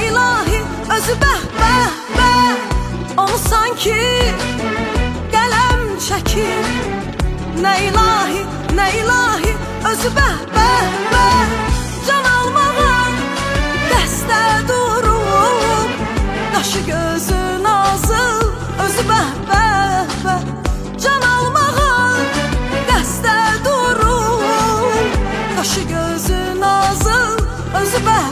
ilahi, özü bəh, onu sanki qələm çəkir. Nə ilahi, özü bəh, can almağa dəstə durub. Qaşı gözü nazıl, özü bəh, can almağa dəstə durub. Qaşı gözü nazıl, özü bəh.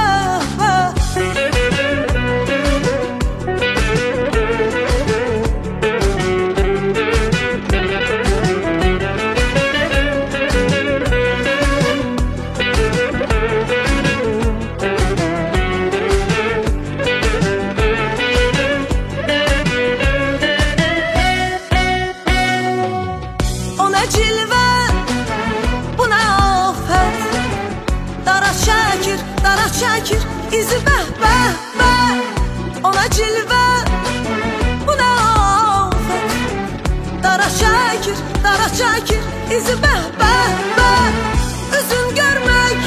Dara çəkir, izi bəh, ona cilvə, bu nə afət. Dara çəkir, izi bəh, üzün görmək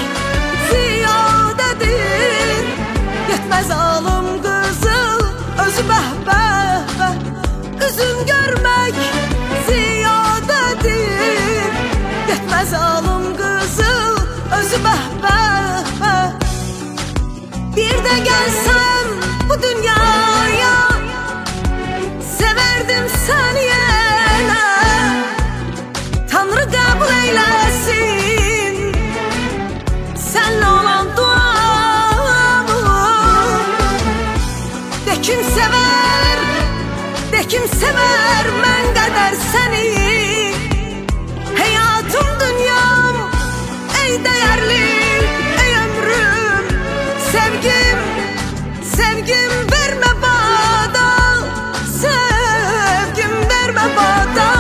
ziyadədir. Yetməz alım qızıl, özü bəh, üzün görmək ziyadədir. Yetməz alım qızıl, özü bəh. Bir de gelsem bu dünyaya, severdim seni yine. Tanrı kabul eylesin senle olan duamı. De kim sever mən qədər seni. Hayatım, dünyam, ey değerli, ey ömrüm. Sevgim verme bana, sevgim verme bana.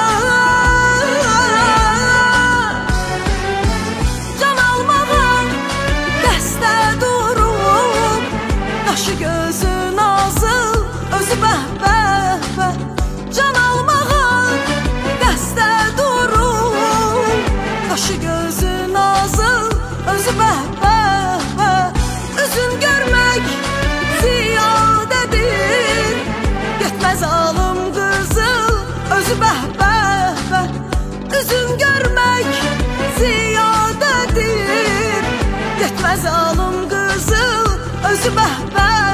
Can almağa dəstə durub. Qaşı gözü nazıl, özü bəh, can almağa dəstə durub. Qaşı gözü nazıl, özü bəh. Üzün görmək ziyadədir. Yetməz alım qızıl, özü bəh. Üzün görmək ziyadədir. Yetməz alım qızıl, özü bəh.